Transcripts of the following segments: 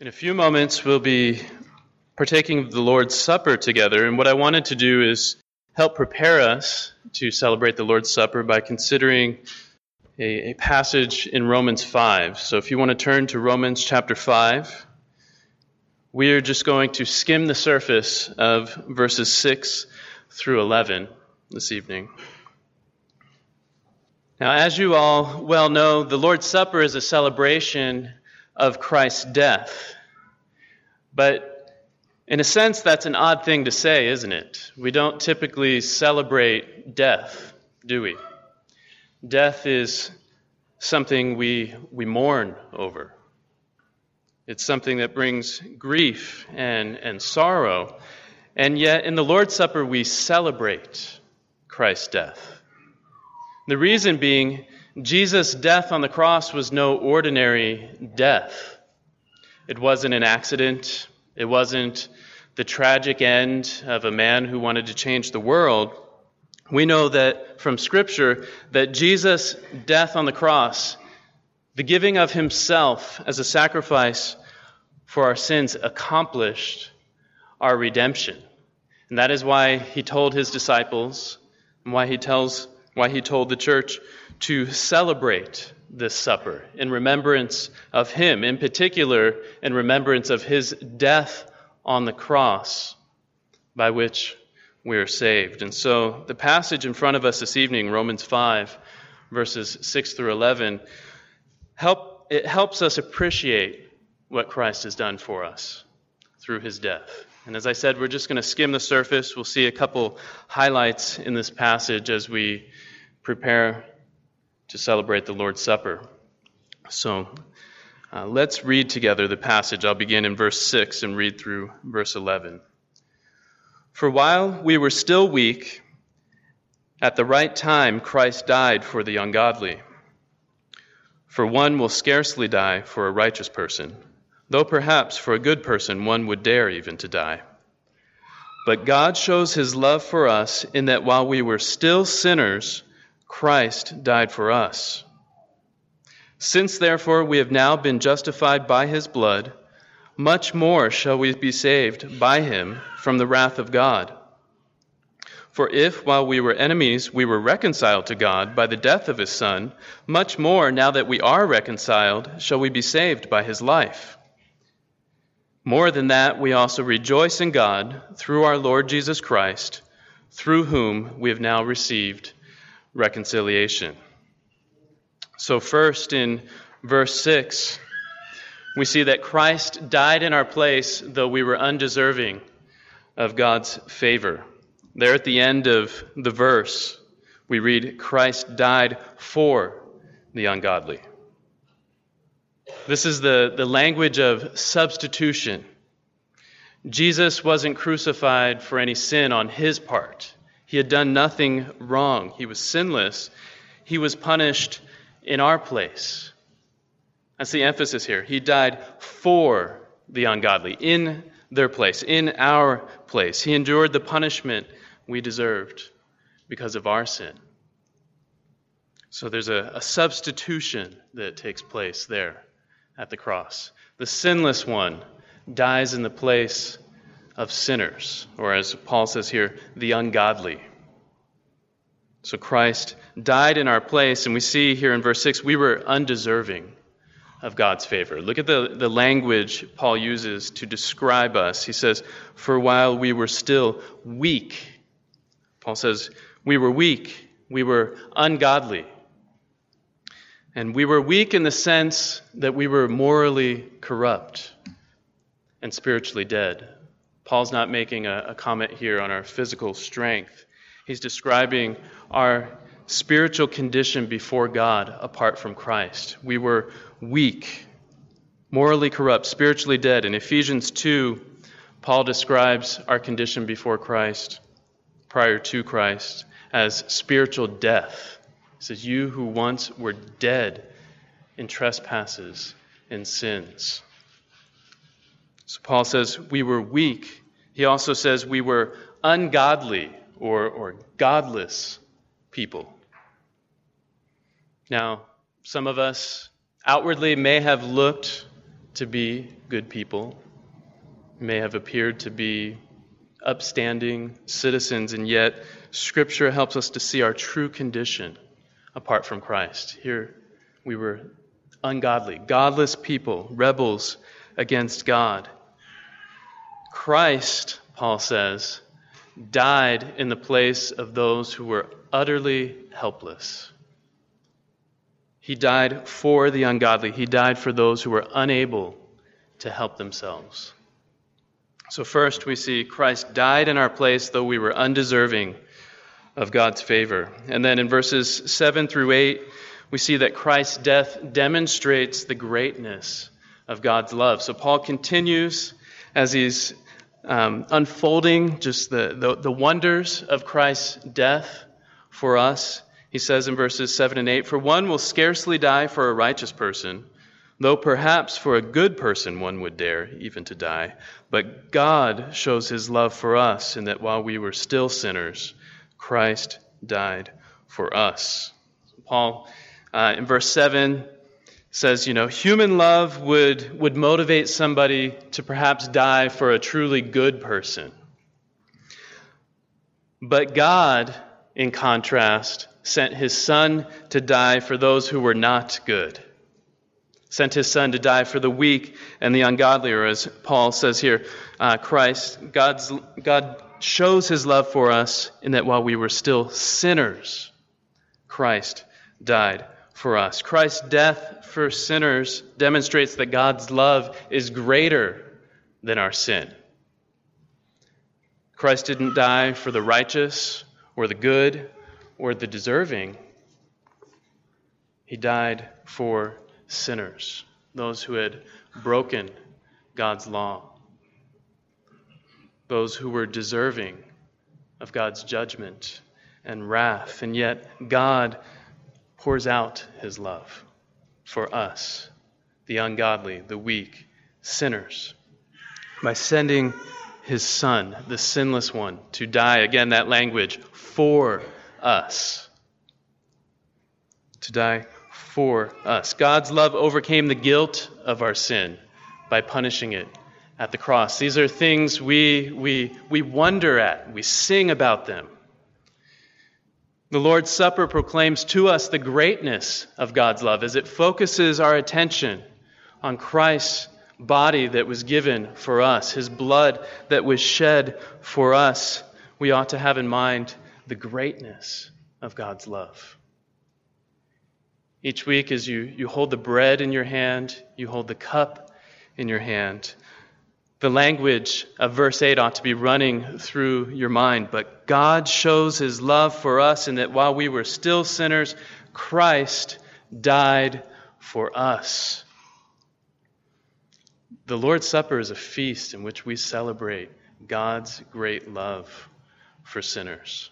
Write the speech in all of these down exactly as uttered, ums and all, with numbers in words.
In a few moments, we'll be partaking of the Lord's Supper together, and what I wanted to do is help prepare us to celebrate the Lord's Supper by considering a, a passage in Romans five. So if you want to turn to Romans chapter five, we are just going to skim the surface of verses six through eleven this evening. Now, as you all well know, the Lord's Supper is a celebration of Christ's death. But in a sense, that's an odd thing to say, isn't it? We don't typically celebrate death, do we? Death is something we we mourn over. It's something that brings grief and, and sorrow. And yet, in the Lord's Supper, we celebrate Christ's death. The reason being, Jesus' death on the cross was no ordinary death. It wasn't an accident. It wasn't the tragic end of a man who wanted to change the world. We know that from Scripture that Jesus' death on the cross, the giving of himself as a sacrifice for our sins, accomplished our redemption. And that is why he told his disciples, and why he tells, why he told the church to celebrate this supper in remembrance of him, in particular in remembrance of his death on the cross by which we are saved. And so the passage in front of us this evening, Romans five, verses six through eleven, help, it helps us appreciate what Christ has done for us through his death. And as I said, we're just going to skim the surface. We'll see a couple highlights in this passage as we prepare to celebrate the Lord's Supper. So uh, let's read together the passage. I'll begin in verse six and read through verse eleven. For while we were still weak, at the right time Christ died for the ungodly. For one will scarcely die for a righteous person, though perhaps for a good person one would dare even to die. But God shows his love for us in that while we were still sinners, Christ died for us. Since therefore we have now been justified by his blood, much more shall we be saved by him from the wrath of God. For if, while we were enemies, we were reconciled to God by the death of his Son, much more, now that we are reconciled, shall we be saved by his life. More than that, we also rejoice in God through our Lord Jesus Christ, through whom we have now received reconciliation. So first, in verse six, we see that Christ died in our place, though we were undeserving of God's favor. There at the end of the verse, we read, Christ died for the ungodly. This is the, the language of substitution. Jesus wasn't crucified for any sin on his part. He had done nothing wrong. He was sinless. He was punished in our place. That's the emphasis here. He died for the ungodly, in their place, in our place. He endured the punishment we deserved because of our sin. So there's a, a substitution that takes place there at the cross. The sinless one dies in the place of sinners, or as Paul says here, the ungodly. So Christ died in our place, and we see here in verse six, we were undeserving of God's favor. Look at the, the language Paul uses to describe us. He says, for while we were still weak, Paul says, we were weak, we were ungodly. And we were weak in the sense that we were morally corrupt and spiritually dead. Paul's not making a, a comment here on our physical strength. He's describing our spiritual condition before God apart from Christ. We were weak, morally corrupt, spiritually dead. In Ephesians two, Paul describes our condition before Christ, prior to Christ, as spiritual death. He says, you who once were dead in trespasses and sins. So Paul says we were weak. He also says we were ungodly or, or godless people. Now, some of us outwardly may have looked to be good people. We may have appeared to be upstanding citizens, and yet Scripture helps us to see our true condition apart from Christ. Here we were ungodly, godless people, rebels against God. Christ, Paul says, died in the place of those who were utterly helpless. He died for the ungodly. He died for those who were unable to help themselves. So first we see Christ died in our place, though we were undeserving of God's favor. And then in verses seven through eight, we see that Christ's death demonstrates the greatness of God's love. So Paul continues as he's um, unfolding just the, the, the wonders of Christ's death for us. He says in verses seven and eight, "For one will scarcely die for a righteous person, though perhaps for a good person one would dare even to die. But God shows his love for us in that while we were still sinners, Christ died for us." Paul, uh, in verse seven, says, you know, human love would, would motivate somebody to perhaps die for a truly good person. But God, in contrast, sent his Son to die for those who were not good. Sent his Son to die for the weak and the ungodly, or as Paul says here, uh, Christ, God's, God shows his love for us in that while we were still sinners, Christ died for us. Christ's death for sinners demonstrates that God's love is greater than our sin. Christ didn't die for the righteous or the good or the deserving. He died for sinners, those who had broken God's law, those who were deserving of God's judgment and wrath. And yet God pours out his love for us, the ungodly, the weak, sinners, by sending his Son, the sinless one, to die, again that language, for us. To die for us. God's love overcame the guilt of our sin by punishing it at the cross. These are things we, we, we wonder at. We sing about them. The Lord's Supper proclaims to us the greatness of God's love as it focuses our attention on Christ's body that was given for us, his blood that was shed for us. We ought to have in mind the greatness of God's love. Each week as you, you hold the bread in your hand, you hold the cup in your hand, the language of verse eight ought to be running through your mind. But God shows his love for us in that while we were still sinners, Christ died for us. The Lord's Supper is a feast in which we celebrate God's great love for sinners.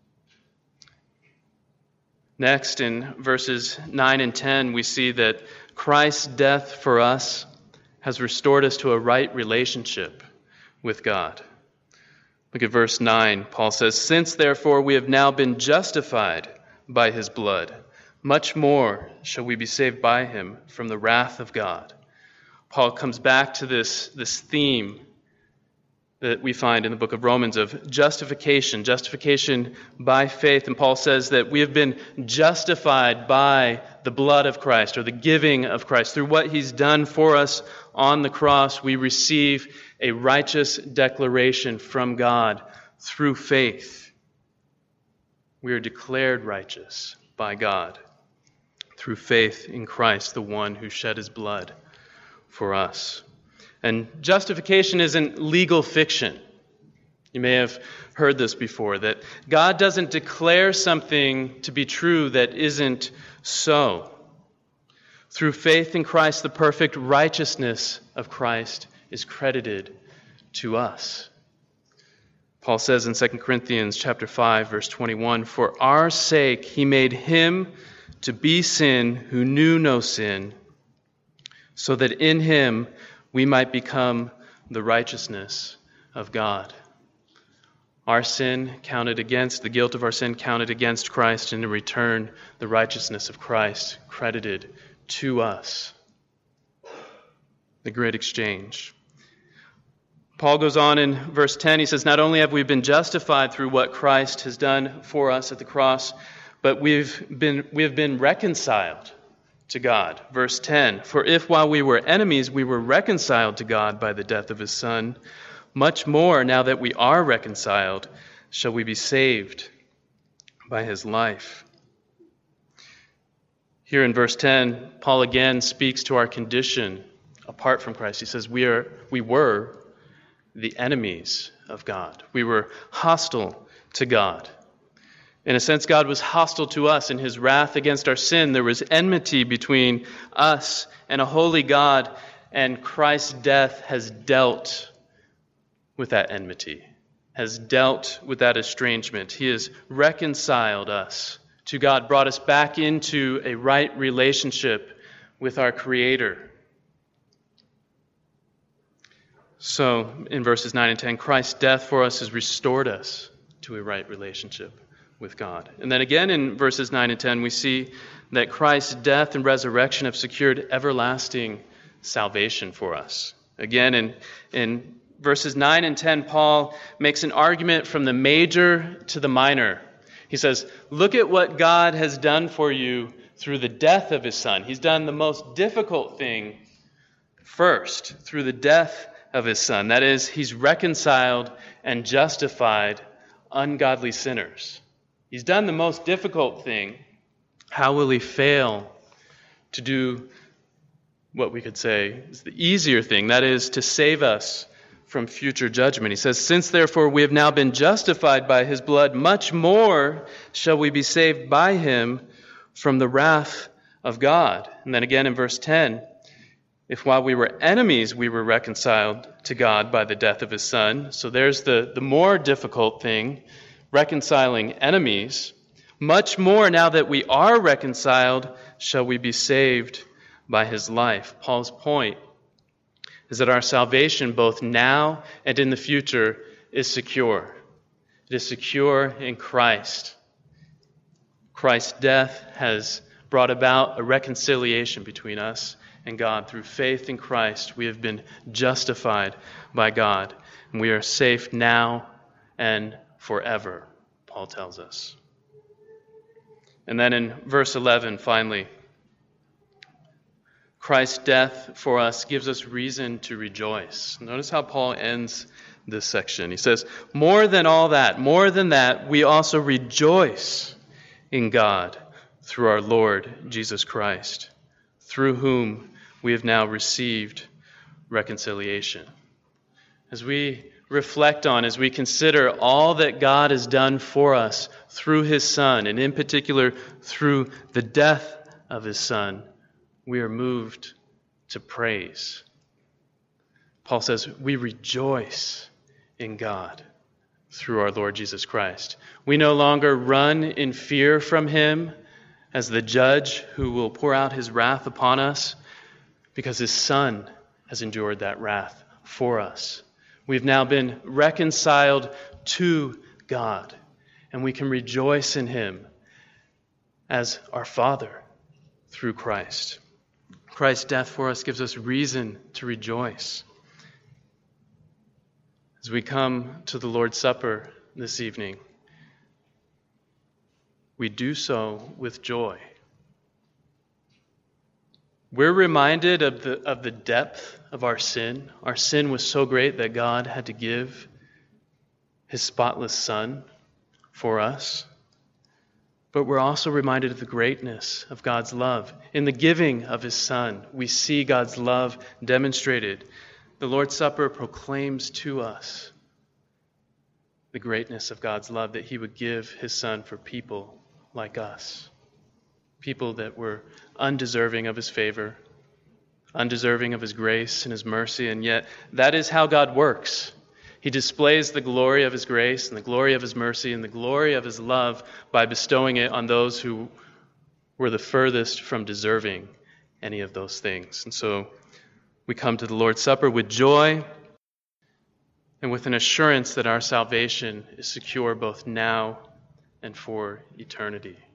Next, in verses nine and ten, we see that Christ's death for us has restored us to a right relationship with God. Look at verse nine. Paul says, "Since therefore we have now been justified by his blood, much more shall we be saved by him from the wrath of God." Paul comes back to this, this theme that we find in the book of Romans of justification, justification by faith. And Paul says that we have been justified by the blood of Christ, or the giving of Christ. Through what he's done for us on the cross, we receive a righteous declaration from God through faith. We are declared righteous by God through faith in Christ, the one who shed his blood for us. And justification isn't legal fiction. You may have heard this before, that God doesn't declare something to be true that isn't so. Through faith in Christ, the perfect righteousness of Christ is credited to us. Paul says in Second Corinthians chapter five, verse twenty-one, "For our sake he made him to be sin who knew no sin, so that in him we might become the righteousness of God." Our sin counted against, the guilt of our sin counted against Christ, and in return, the righteousness of Christ credited to us. the great exchange. Paul goes on in verse ten, he says, not only have we been justified through what Christ has done for us at the cross, but we've been we have been reconciled to God. Verse ten, for if while we were enemies we were reconciled to God by the death of his Son, much more now that we are reconciled shall we be saved by his life. Here in verse ten, Paul again speaks to our condition apart from Christ. He says we are we were the enemies of God. We were hostile to God. In a sense, God was hostile to us in his wrath against our sin. There was enmity between us and a holy God, and Christ's death has dealt with that enmity, has dealt with that estrangement. He has reconciled us to God, brought us back into a right relationship with our Creator. So, in verses nine and ten, Christ's death for us has restored us to a right relationship with God. And then again in verses nine and ten, we see that Christ's death and resurrection have secured everlasting salvation for us. Again, in, in verses nine and ten, Paul makes an argument from the major to the minor. He says, look at what God has done for you through the death of his Son. He's done the most difficult thing first, through the death of his Son. That is, he's reconciled and justified ungodly sinners. He's done the most difficult thing. How will he fail to do what we could say is the easier thing? That is, to save us from future judgment. He says, since therefore we have now been justified by his blood, much more shall we be saved by him from the wrath of God. And then again in verse ten, if while we were enemies, we were reconciled to God by the death of his Son. So there's the, the more difficult thing, reconciling enemies. Much more now that we are reconciled, shall we be saved by his life. Paul's point is that our salvation, both now and in the future, is secure. It is secure in Christ. Christ's death has brought about a reconciliation between us and God. Through faith in Christ, we have been justified by God, and we are safe now and forever, Paul tells us. And then in verse eleven, finally, Christ's death for us gives us reason to rejoice. Notice how Paul ends this section. He says, more than all that, more than that, we also rejoice in God through our Lord Jesus Christ, through whom we have now received reconciliation. As we reflect on, as we consider all that God has done for us through his Son, and in particular through the death of his Son, we are moved to praise. Paul says, we rejoice in God through our Lord Jesus Christ. We no longer run in fear from him as the judge who will pour out his wrath upon us, because his Son has endured that wrath for us. We've now been reconciled to God, and we can rejoice in him as our Father through Christ. Christ's death for us gives us reason to rejoice. As we come to the Lord's Supper this evening, we do so with joy. We're reminded of the of the depth of our sin. Our sin was so great that God had to give his spotless Son for us. But we're also reminded of the greatness of God's love. In the giving of his Son, we see God's love demonstrated. The Lord's Supper proclaims to us the greatness of God's love, that he would give his Son for people like us. People that were undeserving of his favor, undeserving of his grace and his mercy, and yet that is how God works. He displays the glory of his grace and the glory of his mercy and the glory of his love by bestowing it on those who were the furthest from deserving any of those things. And so we come to the Lord's Supper with joy and with an assurance that our salvation is secure both now and for eternity.